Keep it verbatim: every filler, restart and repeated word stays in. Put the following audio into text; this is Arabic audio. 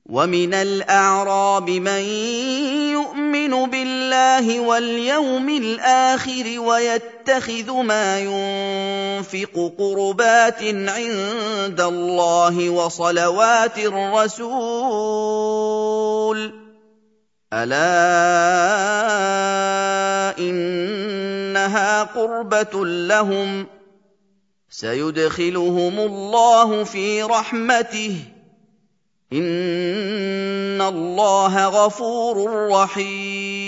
وَمِنَ الْأَعْرَابِ مَن يُؤْمِنُ بِاللَّهِ وَالْيَوْمِ الْآخِرِ وَيَتَّخِذُ مَا يُنفِقُ قُرُبَاتٍ عِندَ اللَّهِ وَصَلَوَاتِ الرَّسُولِ ۚ أَلَا إِنَّهَا قُرْبَةٌ لَّهُمْ ۚ سَيُدْخِلُهُمُ اللَّهُ فِي رَحْمَتِهِ ۗ إِنَّ اللَّهَ غَفُورٌ رَّحِيمٌ.